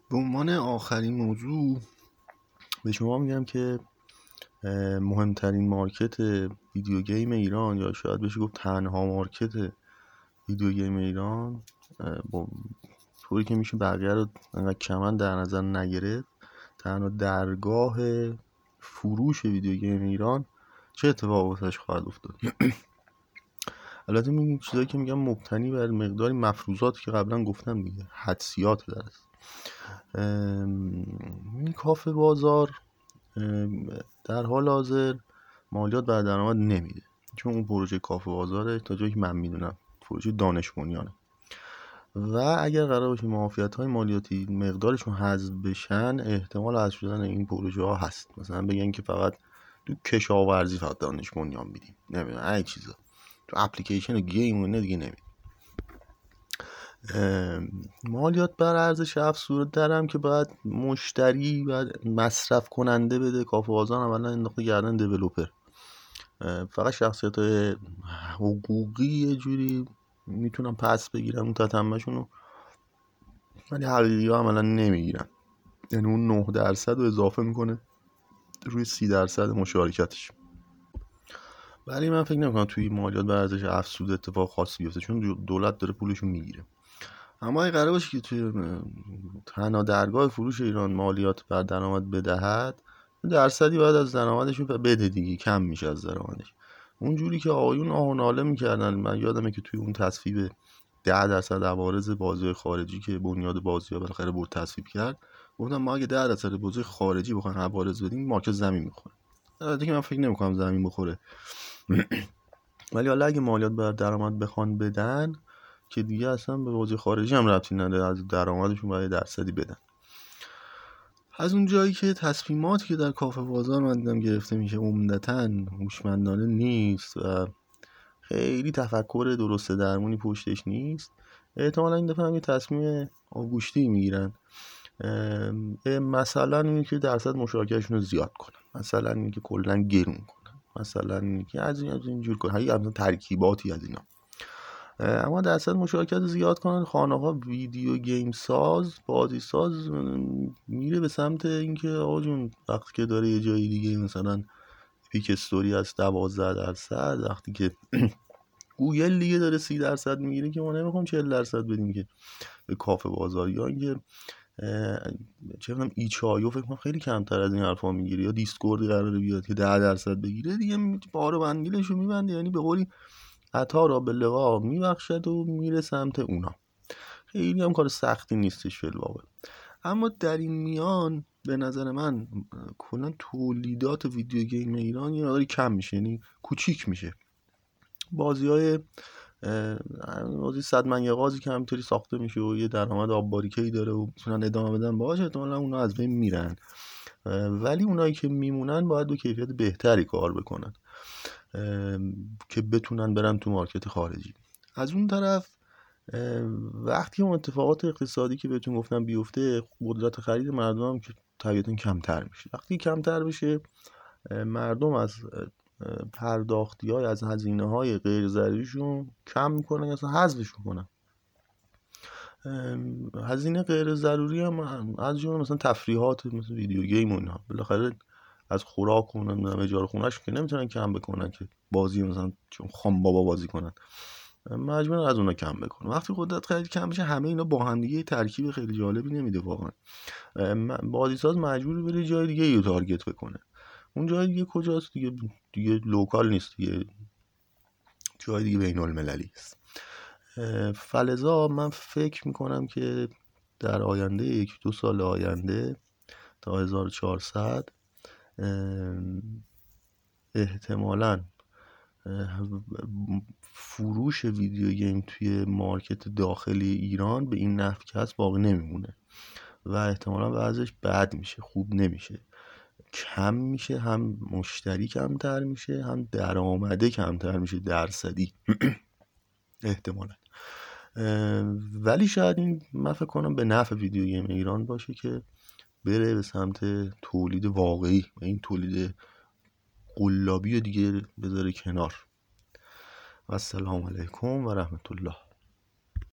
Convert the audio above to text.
به عنوان آخرین موضوع به شما میگم که مهمترین مارکت ویدیو گیم ایران، یا شاید بشه گفت تنها مارکت ویدیو گیم ایران، با طوری که میشه بقیه رو انقدر کمن در نظر نگرفت، تنها درگاه فروش ویدیو گیم ایران، چه اتفاقی واسش خواهد افتاد؟ البته این چیزایی که میگم مبتنی بر مقداری مفروضاتی که قبلا گفتم دیگه، حدسیات درست. این کافه بازار در حال حاضر مالیات بر درآمد نمیده، چون اون پروژه کافه بازاره تا جایی که من میدونم پروژه دانش بنیانه و اگر قرار باشه معافیت‌های مالیاتی مقدارشون حذف بشن، احتمال حذف شدن این پروژه ها هست. مثلا بگن که فقط تو کشاورزی فقط دانش بنیان میدیم، نمیدونم این چیزا، تو اپلیکیشن گیم و اینا دیگه نمیدیم. مالیات بر ارزش افزوده درم که باید مشتری و مصرف کننده بده. کافه بازار اولا انداخته گردن دیولپر، فقط شخصیت‌های حقوقی یه جوری میتونن پس بگیرن اون تتمه‌شونو، ولی حقیقی ها عملا نمیگیرن. یعنی اون 9% رو اضافه میکنه روی 30% مشارکتش. ولی من فکر نمیکنم توی مالیات بر ارزش افزوده اتفاق خاصی بیفته، چون دولت داره پولشو میگیره. اما اگه قرار باشه که توی تنها درگاه فروش ایران مالیات بر درآمد بدهد، درصدی باید از درآمدش بده دیگه، کم میشه از درآمدش. اونجوری که آقایون آه و ناله میکردن، من یادمه که توی اون تصویب 10% عوارض بازی خارجی که بنیاد بازی ها بالاخره برد تصویب کرد، گفتم ما اگه 10% بازی خارجی بخوایم عوارض بدیم مارکت زمین میخوره. البته که من فکر نمیکنم زمین بخوره ولی حالا اگه مالیات بر درآمد بخوان بدن که دیگه اصلا به بازی خارجی هم ربطی نداره، از درآمدشون باید درصدی بدن. از اون جایی که تصمیماتی که در کافه بازار من دیدم گرفته میشه عمدتاً هوشمندانه نیست و خیلی تفکر درست درمونی پشتش نیست، احتمالا این دفعه هم یه تصمیم آبگوشتی میگیرن. مثلا اینی که درصد مشارکتشون رو زیاد کنن، مثلا اینی که کلا گرون کنن، مثلا اینی که از اینجور کنن، همین ترکیباتی از اینا. اما درصد مشارکت زیاد کنن، خانه‌ها ویدیو گیم ساز، بازی ساز میره به سمت اینکه آقا جون وقتی که داره یه جایی دیگه مثلا پیک استوری از 12%، وقتی که گوگل دیگه داره 30% میگیره، که ما نمیخوام 40% بدیم که به کافه بازار، یا اینکه چه میدونم ایچایو فکر کنم خیلی کمتر از این حرفا میگیره، یا دیسکوردی قراره بیاد که 10% بگیره دیگه، بارو بندیلشو میبنده، یعنی به قولی عطا را به لقا میبخشد و میره سمت اونا. خیلی هم کار سختی نیستش فی‌الواقع. اما در این میان به نظر من کلا تولیدات ویدیو گیم ایران یه مقدار کم میشه، یعنی کوچیک میشه. بازی 100 من یه قاضی که همینطوری ساخته میشه و یه درآمد آب باریکه‌ای داره و میتونن ادامه بدن باشه، احتمالاً اونا از بین میرن، ولی اونایی که میمونن باید با کیفیت بهتری کار بکنن که بتونن برن تو مارکت خارجی. از اون طرف وقتی اون اتفاقات اقتصادی که بهتون گفتم بیفته، قدرت خرید مردم هم که طبیعتاً کمتر میشه. وقتی کمتر بشه، مردم از پرداختی‌های، از هزینه‌های غیر ضروریشون کم میکنن یا اصلا حذفش میکنن. هزینه غیر ضروری هم از جمله مثلا تفریحات مثل ویدیو گیم و اینا، بالاخره از خوراک و نمیدونم اجاره خونه‌شون که نمیتونن کم بکنن که بازی مثلا چون خام بابا بازی کنن، مجبورن از اونا کم بکنن. وقتی قدرت خرید کم بشه، همه اینا با هم دیگه ترکیب خیلی جالبی نمیده واقعا. بازی ساز مجبور بره جای دیگه رو تارگت بکنه. اون جای دیگه کجاست؟ دیگه لوکال نیست، دیگه جای دیگه بین المللی است. فلزا من فکر میکنم که در آینده 1-2 سال آینده تا 1400 احتمالاً فروش ویدیو گیم توی مارکت داخلی ایران به این نحو که هست باقی نمیمونه و احتمالاً وضعش بد میشه، خوب نمیشه، کم میشه، هم مشتری کمتر میشه، هم درآمده کمتر میشه درصدی احتمالاً. ولی شاید این من فکر کنم به نفع ویدیو گیم ایران باشه که بره به سمت تولید واقعی و این تولید قلابی دیگه بذاره کنار. و السلام علیکم و رحمت الله.